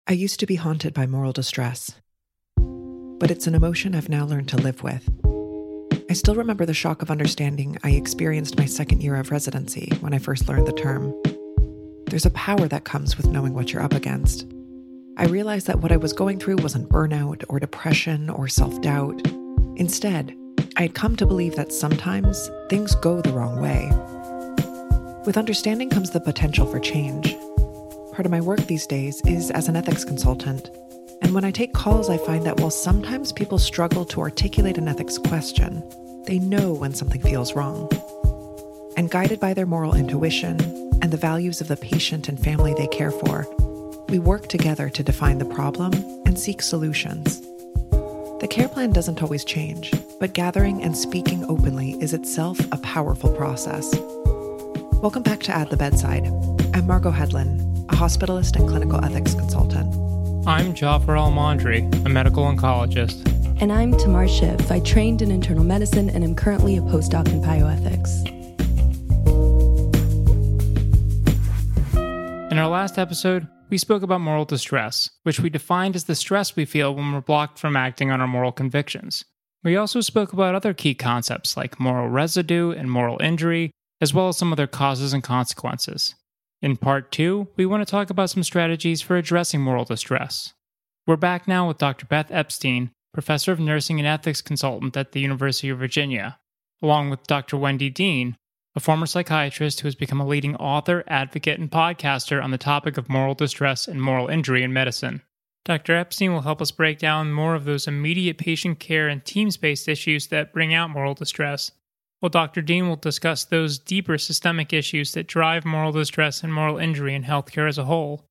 I used to be haunted by moral distress, but it's an emotion I've now learned to live with. I still remember the shock of understanding I experienced my second year of residency when I first learned the term. There's a power that comes with knowing what you're up against. I realized that what I was going through wasn't burnout or depression or self-doubt. Instead, I had come to believe that sometimes things go the wrong way. With understanding comes the potential for change. Part of my work these days is as an ethics consultant, and when I take calls, I find that while sometimes people struggle to articulate an ethics question, they know when something feels wrong. And guided by their moral intuition and the values of the patient and family they care for, we work together to define the problem and seek solutions. The care plan doesn't always change, but gathering and speaking openly is itself a powerful process. Welcome back to At the Bedside. I'm Margot Hedlund, a hospitalist and clinical ethics consultant. I'm Jafar Almondri, a medical oncologist. And I'm Tamar Shiv. I trained in internal medicine and am currently a postdoc in bioethics. In our last episode, we spoke about moral distress, which we defined as the stress we feel when we're blocked from acting on our moral convictions. We also spoke about other key concepts like moral residue and moral injury, as well as some other causes and consequences. In part 2, we want to talk about some strategies for addressing moral distress. We're back now with Dr. Beth Epstein, Professor of Nursing and Ethics Consultant at the University of Virginia, along with Dr. Wendy Dean, a former psychiatrist who has become a leading author, advocate, and podcaster on the topic of moral distress and moral injury in medicine. Dr. Epstein will help us break down more of those immediate patient care and teams-based issues that bring out moral distress, while Dr. Dean will discuss those deeper systemic issues that drive moral distress and moral injury in healthcare as a whole.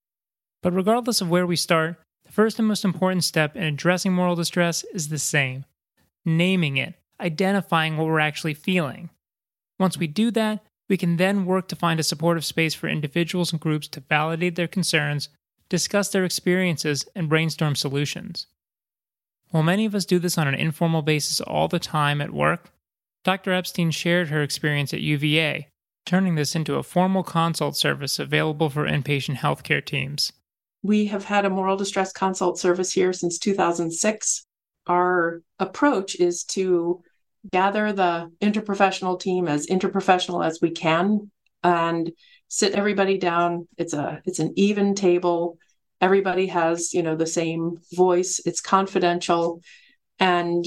But regardless of where we start, the first and most important step in addressing moral distress is the same: naming it, identifying what we're actually feeling. Once we do that, we can then work to find a supportive space for individuals and groups to validate their concerns, discuss their experiences, and brainstorm solutions. While many of us do this on an informal basis all the time at work, Dr. Epstein shared her experience at UVA, turning this into a formal consult service available for inpatient healthcare teams. We have had a moral distress consult service here since 2006. Our approach is to gather the interprofessional team as interprofessional as we can and sit everybody down. It's an even table. Everybody has, the same voice. It's confidential. And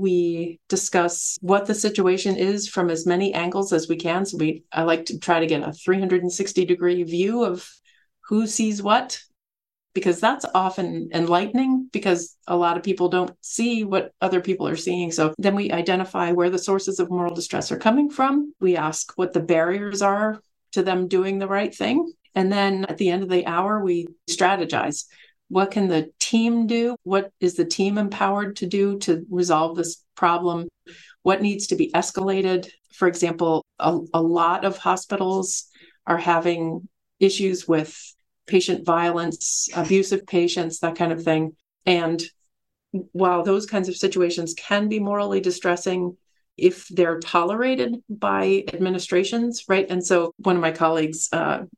we discuss what the situation is from as many angles as we can. So I like to try to get a 360-degree view of who sees what, because that's often enlightening because a lot of people don't see what other people are seeing. So then we identify where the sources of moral distress are coming from. We ask what the barriers are to them doing the right thing. And then at the end of the hour, we strategize. What can the team do? What is the team empowered to do to resolve this problem? What needs to be escalated? For example, a lot of hospitals are having issues with patient violence, abusive patients, that kind of thing. And while those kinds of situations can be morally distressing, if they're tolerated by administrations, right? And so one of my colleagues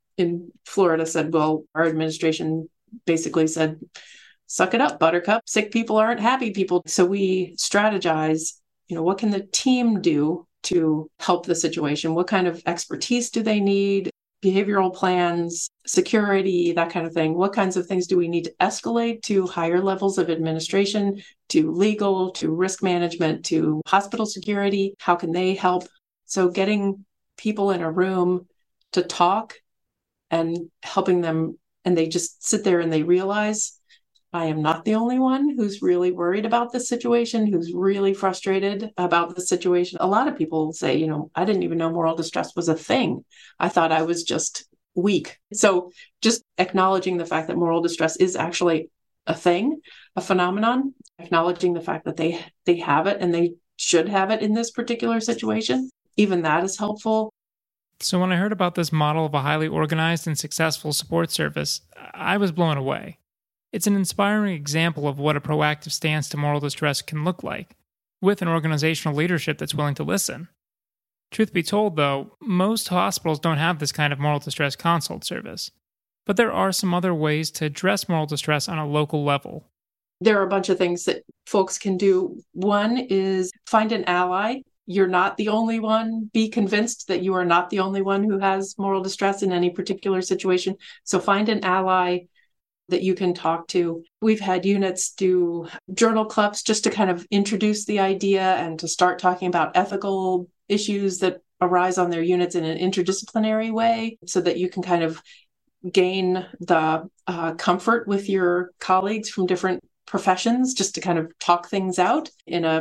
in Florida said, well, our administration basically said, suck it up, buttercup. Sick people aren't happy people. So we strategize, what can the team do to help the situation? What kind of expertise do they need? Behavioral plans, security, that kind of thing. What kinds of things do we need to escalate to higher levels of administration, to legal, to risk management, to hospital security? How can they help? So getting people in a room to talk and helping them, and they just sit there and they realize, I am not the only one who's really worried about this situation, who's really frustrated about the situation. A lot of people say, I didn't even know moral distress was a thing. I thought I was just weak. So just acknowledging the fact that moral distress is actually a thing, a phenomenon, acknowledging the fact that they have it and they should have it in this particular situation, even that is helpful. So when I heard about this model of a highly organized and successful support service, I was blown away. It's an inspiring example of what a proactive stance to moral distress can look like, with an organizational leadership that's willing to listen. Truth be told, though, most hospitals don't have this kind of moral distress consult service. but there are some other ways to address moral distress on a local level. There are a bunch of things that folks can do. One is find an ally. You're not the only one. Be convinced that you are not the only one who has moral distress in any particular situation. So find an ally that you can talk to. We've had units do journal clubs just to kind of introduce the idea and to start talking about ethical issues that arise on their units in an interdisciplinary way so that you can kind of gain the comfort with your colleagues from different professions, just to kind of talk things out in a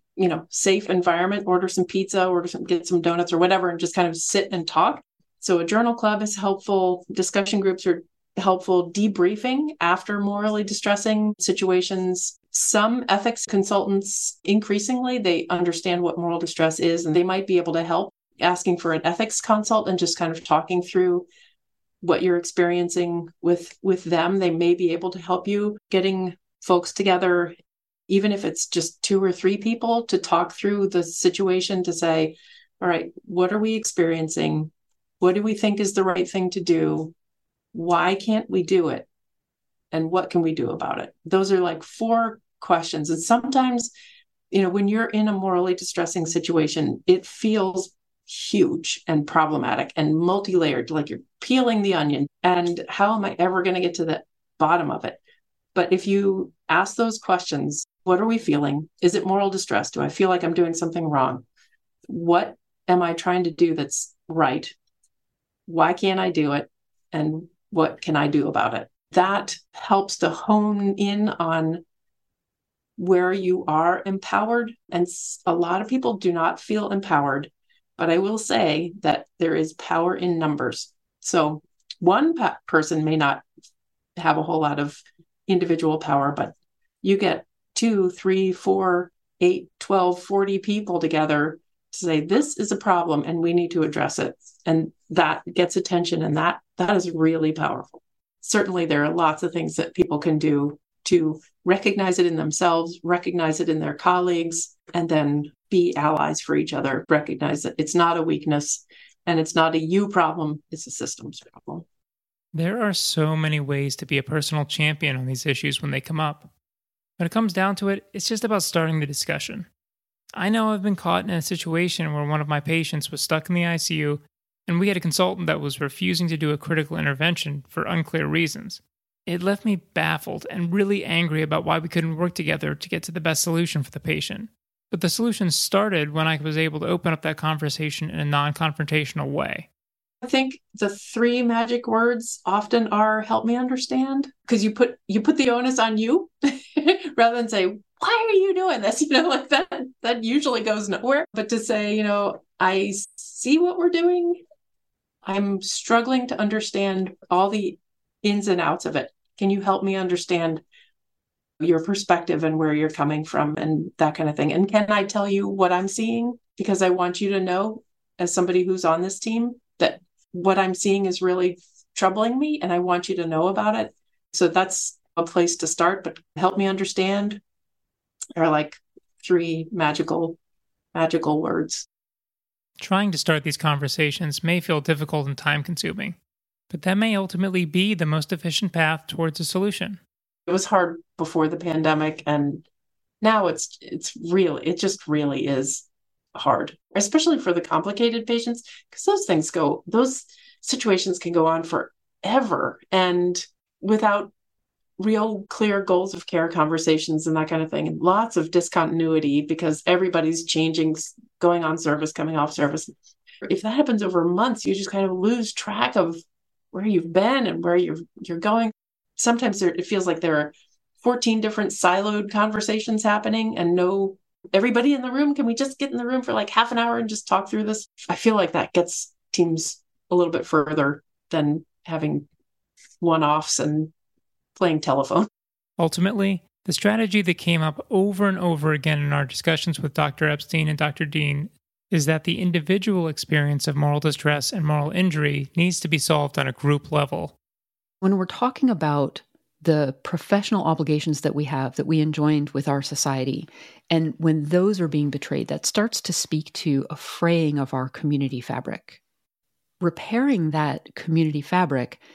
safe environment. Order some pizza, get some donuts or whatever, and just kind of sit and talk. So a journal club is helpful. Discussion groups are helpful. Debriefing after morally distressing situations. Some ethics consultants, increasingly, they understand what moral distress is, and they might be able to help. Asking for an ethics consult and just kind of talking through what you're experiencing with them. They may be able to help you. Getting folks together, even if it's just 2 or 3 people, to talk through the situation, to say, all right, what are we experiencing? What do we think is the right thing to do? Why can't we do it? And what can we do about it? Those are like 4 questions. And sometimes, when you're in a morally distressing situation, it feels huge and problematic and multi-layered, like you're peeling the onion. And how am I ever going to get to the bottom of it? But if you ask those questions, what are we feeling? Is it moral distress? Do I feel like I'm doing something wrong? What am I trying to do that's right? Why can't I do it? And what can I do about it? That helps to hone in on where you are empowered. And a lot of people do not feel empowered, but I will say that there is power in numbers. So one person may not have a whole lot of individual power, but you get 2, 3, 4, 8, 12, 40 people together to say, this is a problem and we need to address it. And that gets attention, and that is really powerful. Certainly, there are lots of things that people can do to recognize it in themselves, recognize it in their colleagues, and then be allies for each other. Recognize that it's not a weakness and it's not a you problem, it's a systems problem. There are so many ways to be a personal champion on these issues when they come up. When it comes down to it, it's just about starting the discussion. I know I've been caught in a situation where one of my patients was stuck in the ICU, and we had a consultant that was refusing to do a critical intervention for unclear reasons. It left me baffled and really angry about why we couldn't work together to get to the best solution for the patient. But the solution started when I was able to open up that conversation in a non-confrontational way. I think the 3 magic words often are help me understand, because you put the onus on you rather than say, why are you doing this? Like that usually goes nowhere. But to say, I see what we're doing. I'm struggling to understand all the ins and outs of it. Can you help me understand your perspective and where you're coming from and that kind of thing? And can I tell you what I'm seeing? Because I want you to know, as somebody who's on this team, that what I'm seeing is really troubling me and I want you to know about it. So that's a place to start. But help me understand are like 3 magical words. Trying to start these conversations may feel difficult and time-consuming, but that may ultimately be the most efficient path towards a solution. It was hard before the pandemic, and now it just really is hard, especially for the complicated patients, because those situations can go on forever, and without real clear goals of care conversations and that kind of thing, and lots of discontinuity because everybody's changing, going on service, coming off service. If that happens over months, you just kind of lose track of where you've been and where you're going. Sometimes it feels like there are 14 different siloed conversations happening and everybody in the room. Can we just get in the room for like half an hour and just talk through this? I feel like that gets teams a little bit further than having one-offs and playing telephone. Ultimately, the strategy that came up over and over again in our discussions with Dr. Epstein and Dr. Dean is that the individual experience of moral distress and moral injury needs to be solved on a group level. When we're talking about the professional obligations that we have, that we enjoined with our society, and when those are being betrayed, that starts to speak to a fraying of our community fabric. Repairing that community fabric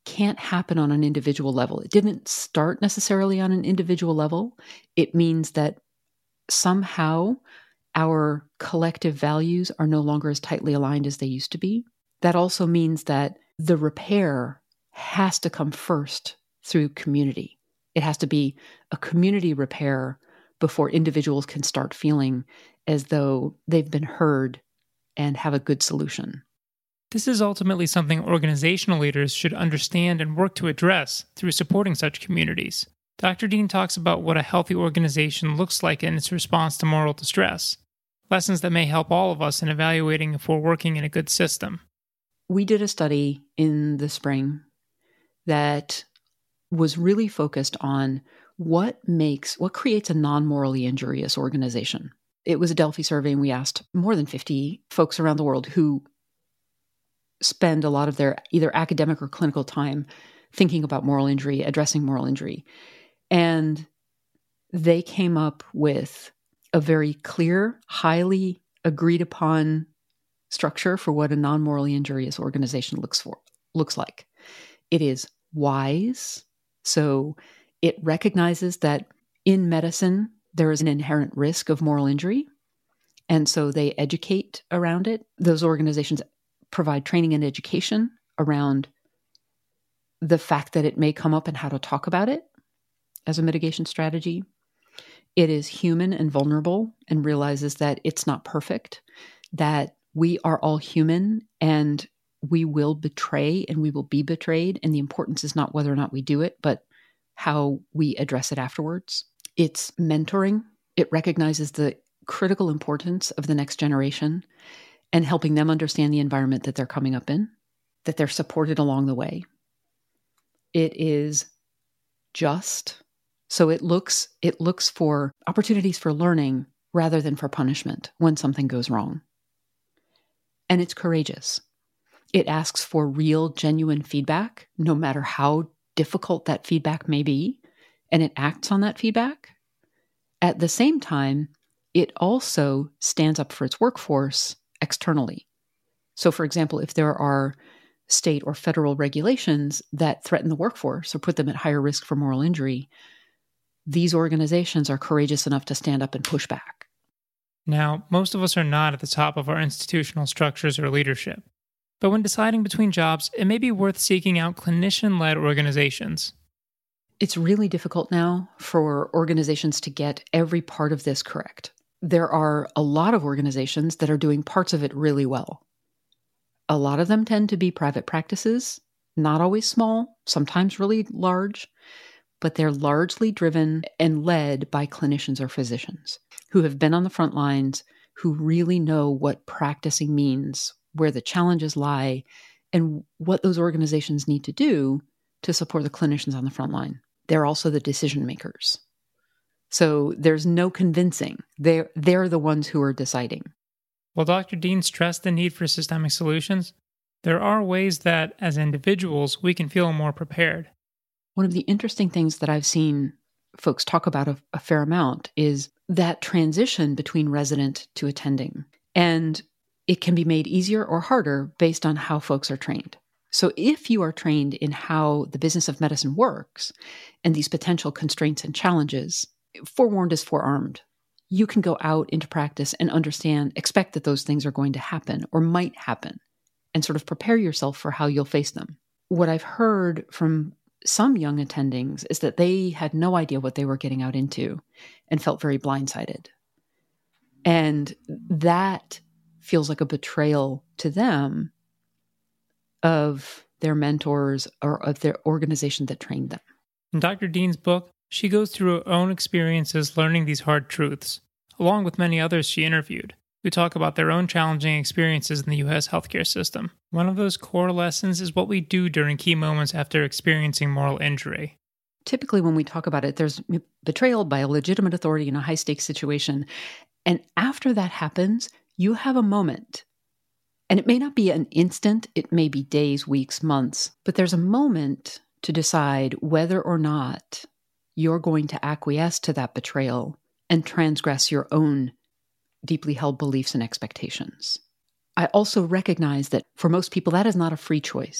can't happen on an individual level. It didn't start necessarily on an individual level. It means that somehow our collective values are no longer as tightly aligned as they used to be. That also means that the repair has to come first through community. It has to be a community repair before individuals can start feeling as though they've been heard and have a good solution. This is ultimately something organizational leaders should understand and work to address through supporting such communities. Dr. Dean talks about what a healthy organization looks like in its response to moral distress, lessons that may help all of us in evaluating if we're working in a good system. We did a study in the spring that was really focused on what creates a non-morally injurious organization. It was a Delphi survey, and we asked more than 50 folks around the world who spend a lot of their either academic or clinical time thinking about moral injury, addressing moral injury. And they came up with a very clear, highly agreed upon structure for what a non-morally injurious organization looks like. It is wise. So it recognizes that in medicine, there is an inherent risk of moral injury. And so they educate around it. Those organizations provide training and education around the fact that it may come up and how to talk about it as a mitigation strategy. It is human and vulnerable and realizes that it's not perfect, that we are all human and we will betray and we will be betrayed. And the importance is not whether or not we do it, but how we address it afterwards. It's mentoring. It recognizes the critical importance of the next generation and helping them understand the environment that they're coming up in, that they're supported along the way. It is just. So it looks for opportunities for learning rather than for punishment when something goes wrong. And it's courageous. It asks for real, genuine feedback, no matter how difficult that feedback may be, and it acts on that feedback. At the same time, it also stands up for its workforce externally. So, for example, if there are state or federal regulations that threaten the workforce or put them at higher risk for moral injury, these organizations are courageous enough to stand up and push back. Now, most of us are not at the top of our institutional structures or leadership. But when deciding between jobs, it may be worth seeking out clinician-led organizations. It's really difficult now for organizations to get every part of this correct. There are a lot of organizations that are doing parts of it really well. A lot of them tend to be private practices, not always small, sometimes really large, but they're largely driven and led by clinicians or physicians who have been on the front lines, who really know what practicing means, where the challenges lie, and what those organizations need to do to support the clinicians on the front line. They're also the decision makers. So there's no convincing. They're the ones who are deciding. While Dr. Dean stressed the need for systemic solutions, there are ways that, as individuals, we can feel more prepared. One of the interesting things that I've seen folks talk about a fair amount is that transition between resident to attending. And it can be made easier or harder based on how folks are trained. So if you are trained in how the business of medicine works and these potential constraints and challenges, forewarned is forearmed. You can go out into practice and expect that those things are going to happen or might happen, and sort of prepare yourself for how you'll face them. What I've heard from some young attendings is that they had no idea what they were getting out into and felt very blindsided. And that feels like a betrayal to them of their mentors or of their organization that trained them. In Dr. Dean's book, she goes through her own experiences learning these hard truths, along with many others she interviewed, who talk about their own challenging experiences in the U.S. healthcare system. One of those core lessons is what we do during key moments after experiencing moral injury. Typically, when we talk about it, there's betrayal by a legitimate authority in a high-stakes situation. And after that happens, you have a moment. And it may not be an instant, it may be days, weeks, months, but there's a moment to decide whether or not you're going to acquiesce to that betrayal and transgress your own deeply held beliefs and expectations. I also recognize that for most people, that is not a free choice.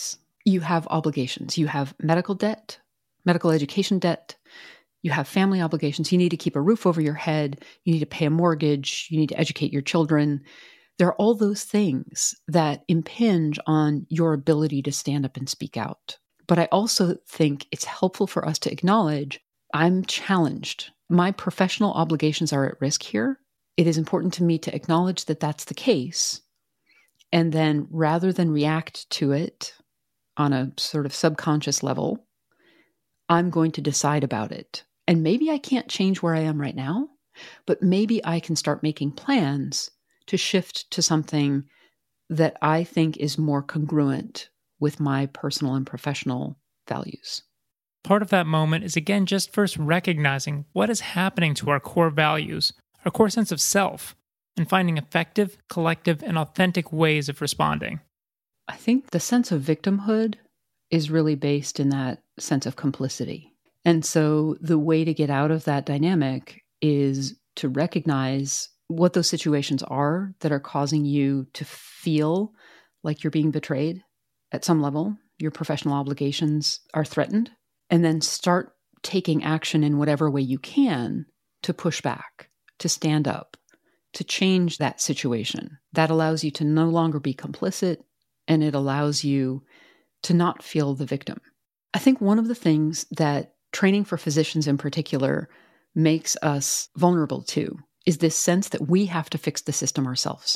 you have obligations. You have medical debt, medical education debt. You have family obligations. You need to keep a roof over your head. You need to pay a mortgage. You need to educate your children. There are all those things that impinge on your ability to stand up and speak out. But I also think it's helpful for us to acknowledge I'm challenged. My professional obligations are at risk here. It is important to me to acknowledge that that's the case. And then rather than react to it on a sort of subconscious level, I'm going to decide about it. And maybe I can't change where I am right now, but maybe I can start making plans to shift to something that I think is more congruent with my personal and professional values. Part of that moment is again just first recognizing what is happening to our core values, our core sense of self, and finding effective, collective, and authentic ways of responding. I think the sense of victimhood is really based in that sense of complicity. And so the way to get out of that dynamic is to recognize what those situations are that are causing you to feel like you're being betrayed at some level. Your professional obligations are threatened. And then start taking action in whatever way you can to push back, to stand up, to change that situation. That allows you to no longer be complicit, and it allows you to not feel the victim. I think one of the things that training for physicians in particular makes us vulnerable to is this sense that we have to fix the system ourselves.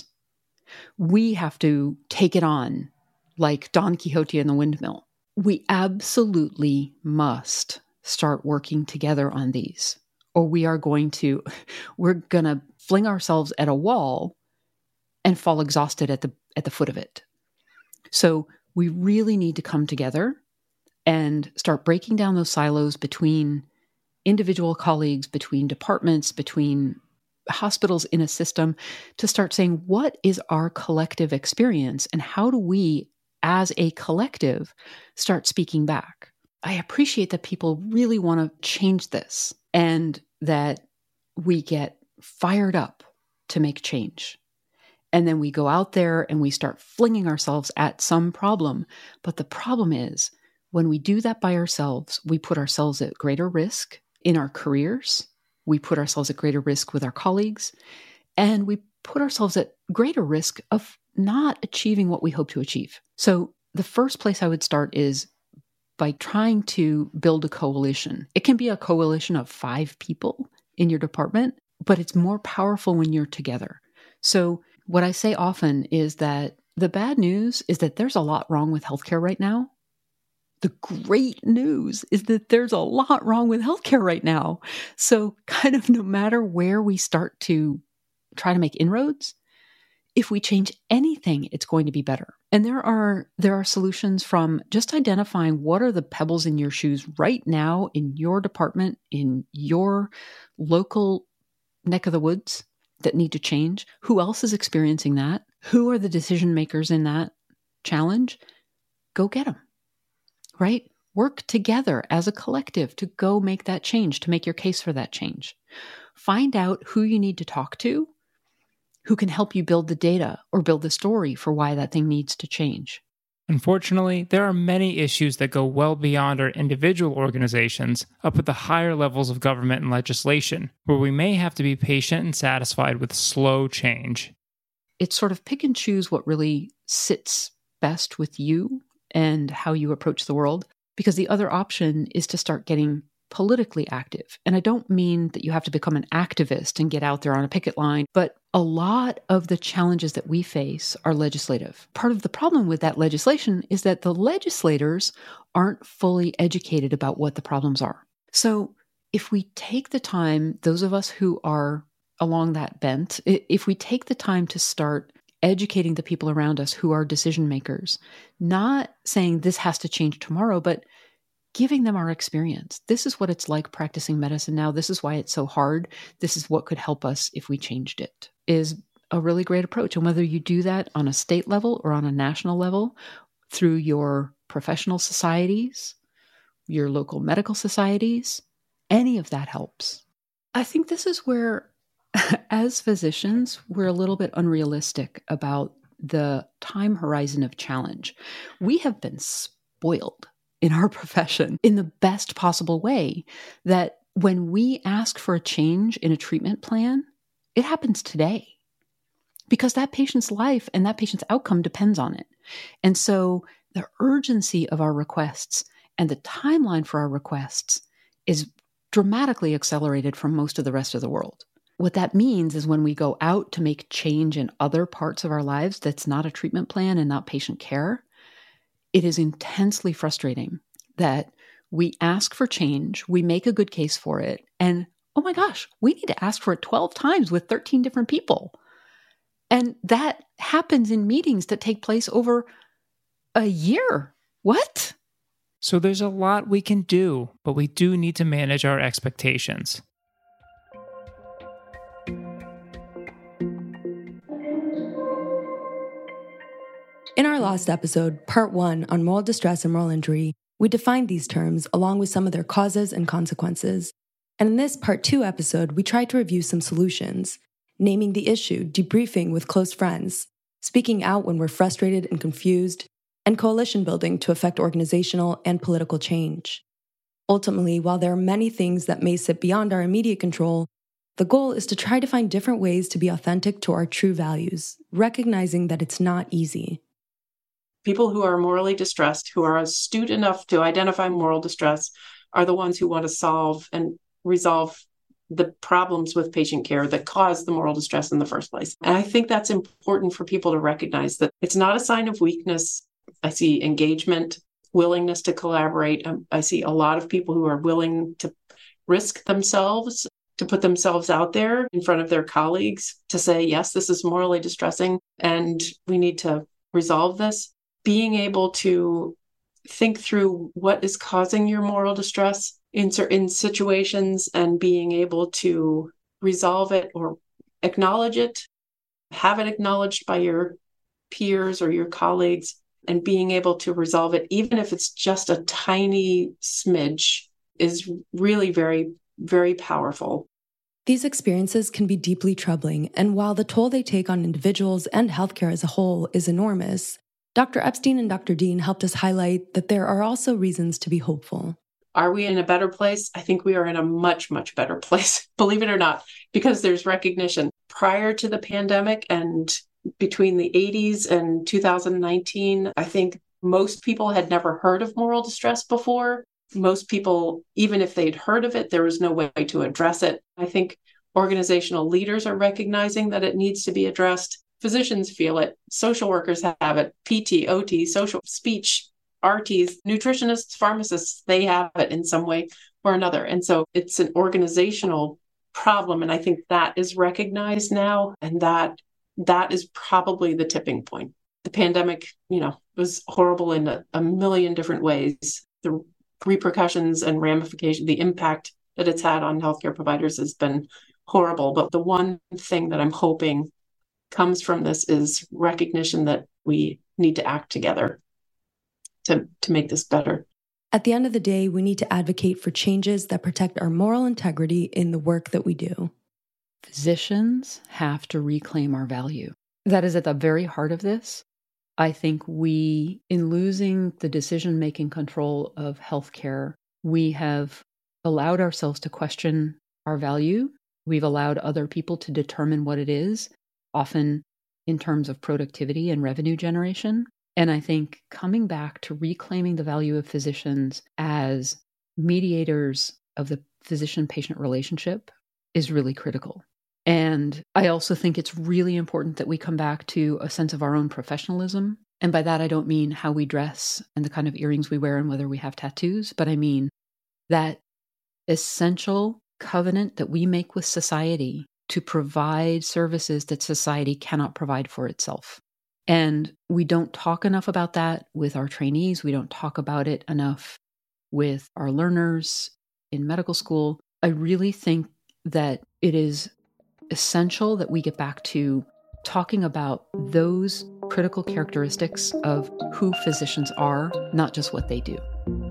We have to take it on like Don Quixote and the windmill. We absolutely must start working together on these, or we're going to fling ourselves at a wall and fall exhausted at the foot of it. So we really need to come together and start breaking down those silos between individual colleagues, between departments, between hospitals in a system, to start saying, what is our collective experience and how do we as a collective start speaking back? I appreciate that people really want to change this and that we get fired up to make change. And then we go out there and we start flinging ourselves at some problem. But the problem is when we do that by ourselves, we put ourselves at greater risk in our careers. We put ourselves at greater risk with our colleagues, and we put ourselves at greater risk of not achieving what we hope to achieve. So the first place I would start is by trying to build a coalition. It can be a coalition of 5 people in your department, but it's more powerful when you're together. So what I say often is that the bad news is that there's a lot wrong with healthcare right now. The great news is that there's a lot wrong with healthcare right now. So kind of no matter where we start to try to make inroads, if we change anything, it's going to be better. And there are solutions from just identifying what are the pebbles in your shoes right now in your department, in your local neck of the woods that need to change. Who else is experiencing that? Who are the decision makers in that challenge? Go get them, right? Work together as a collective to go make that change, to make your case for that change. Find out who you need to talk to, who can help you build the data or build the story for why that thing needs to change. Unfortunately, there are many issues that go well beyond our individual organizations up at the higher levels of government and legislation, where we may have to be patient and satisfied with slow change. It's sort of pick and choose what really sits best with you and how you approach the world, because the other option is to start getting politically active. And I don't mean that you have to become an activist and get out there on a picket line, but a lot of the challenges that we face are legislative. Part of the problem with that legislation is that the legislators aren't fully educated about what the problems are. So if we take the time, those of us who are along that bent, if we take the time to start educating the people around us who are decision makers, not saying this has to change tomorrow, but giving them our experience. This is what it's like practicing medicine now. This is why it's so hard. This is what could help us if we changed it, is a really great approach. And whether you do that on a state level or on a national level, through your professional societies, your local medical societies, any of that helps. I think this is where, as physicians, we're a little bit unrealistic about the time horizon of challenge. We have been spoiled in our profession in the best possible way, that when we ask for a change in a treatment plan, it happens today because that patient's life and that patient's outcome depends on it. And so the urgency of our requests and the timeline for our requests is dramatically accelerated from most of the rest of the world. What that means is when we go out to make change in other parts of our lives that's not a treatment plan and not patient care, it is intensely frustrating that we ask for change, we make a good case for it, and oh my gosh, we need to ask for it 12 times with 13 different people. And that happens in meetings that take place over a year. What? So there's a lot we can do, but we do need to manage our expectations. In our last episode, part 1 on moral distress and moral injury, we defined these terms along with some of their causes and consequences. And in this part 2 episode, we tried to review some solutions, naming the issue, debriefing with close friends, speaking out when we're frustrated and confused, and coalition building to affect organizational and political change. Ultimately, while there are many things that may sit beyond our immediate control, the goal is to try to find different ways to be authentic to our true values, recognizing that it's not easy. People who are morally distressed, who are astute enough to identify moral distress, are the ones who want to solve and resolve the problems with patient care that cause the moral distress in the first place. And I think that's important for people to recognize that it's not a sign of weakness. I see engagement, willingness to collaborate. I see a lot of people who are willing to risk themselves, to put themselves out there in front of their colleagues to say, yes, this is morally distressing and we need to resolve this. Being able to think through what is causing your moral distress in certain situations and being able to resolve it or acknowledge it, have it acknowledged by your peers or your colleagues, and being able to resolve it, even if it's just a tiny smidge, is really very, very powerful. These experiences can be deeply troubling, and while the toll they take on individuals and healthcare as a whole is enormous, Dr. Epstein and Dr. Dean helped us highlight that there are also reasons to be hopeful. Are we in a better place? I think we are in a much, much better place, believe it or not, because there's recognition. Prior to the pandemic and between the 80s and 2019, I think most people had never heard of moral distress before. Most people, even if they'd heard of it, there was no way to address it. I think organizational leaders are recognizing that it needs to be addressed. Physicians feel it. Social workers have it. PT, OT, social speech, RTs, nutritionists, pharmacists, they have it in some way or another. And so it's an organizational problem. And I think that is recognized now. And that is probably the tipping point. The pandemic, was horrible in a million different ways. The repercussions and ramifications, the impact that it's had on healthcare providers has been horrible. But the one thing that I'm hoping comes from this is recognition that we need to act together to make this better. At the end of the day, we need to advocate for changes that protect our moral integrity in the work that we do. Physicians have to reclaim our value. That is at the very heart of this. I think we, in losing the decision-making control of healthcare, we have allowed ourselves to question our value. We've allowed other people to determine what it is, often in terms of productivity and revenue generation. And I think coming back to reclaiming the value of physicians as mediators of the physician-patient relationship is really critical. And I also think it's really important that we come back to a sense of our own professionalism. And by that, I don't mean how we dress and the kind of earrings we wear and whether we have tattoos, but I mean that essential covenant that we make with society to provide services that society cannot provide for itself. And we don't talk enough about that with our trainees. We don't talk about it enough with our learners in medical school. I really think that it is essential that we get back to talking about those critical characteristics of who physicians are, not just what they do.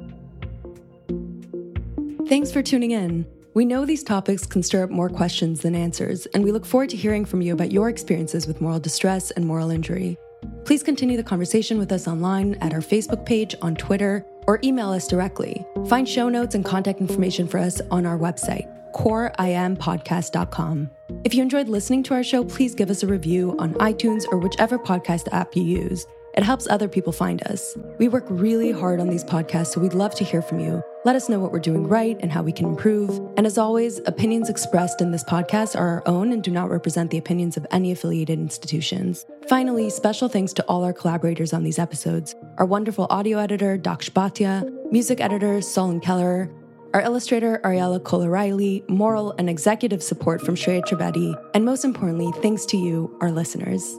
Thanks for tuning in. We know these topics can stir up more questions than answers, and we look forward to hearing from you about your experiences with moral distress and moral injury. Please continue the conversation with us online at our Facebook page, on Twitter, or email us directly. Find show notes and contact information for us on our website, coreimpodcast.com. If you enjoyed listening to our show, please give us a review on iTunes or whichever podcast app you use. It helps other people find us. We work really hard on these podcasts, so we'd love to hear from you. Let us know what we're doing right and how we can improve. And as always, opinions expressed in this podcast are our own and do not represent the opinions of any affiliated institutions. Finally, special thanks to all our collaborators on these episodes. Our wonderful audio editor, Daksh Bhatia, music editor, Solon Keller, our illustrator, Ariella Cole-Riley, moral and executive support from Shreya Trivedi, and most importantly, thanks to you, our listeners.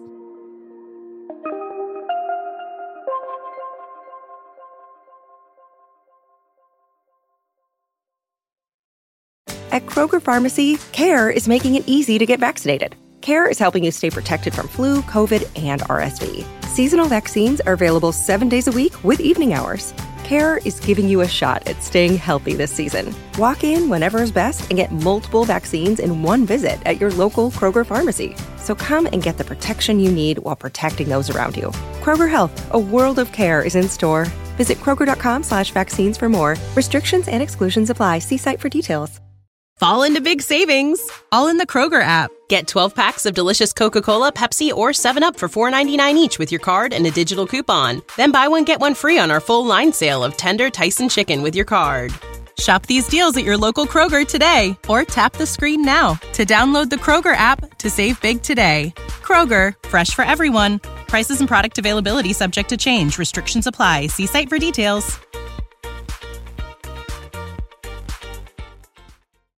At Kroger Pharmacy, CARE is making it easy to get vaccinated. CARE is helping you stay protected from flu, COVID, and RSV. Seasonal vaccines are available 7 days a week with evening hours. CARE is giving you a shot at staying healthy this season. Walk in whenever is best and get multiple vaccines in one visit at your local Kroger Pharmacy. So come and get the protection you need while protecting those around you. Kroger Health, a world of care is in store. Visit Kroger.com/vaccines for more. Restrictions and exclusions apply. See site for details. Fall into big savings, all in the Kroger app. Get 12 packs of delicious Coca-Cola, Pepsi, or 7-Up for $4.99 each with your card and a digital coupon. Then buy one, get one free on our full line sale of tender Tyson chicken with your card. Shop these deals at your local Kroger today, or tap the screen now to download the Kroger app to save big today. Kroger, fresh for everyone. Prices and product availability subject to change. Restrictions apply. See site for details.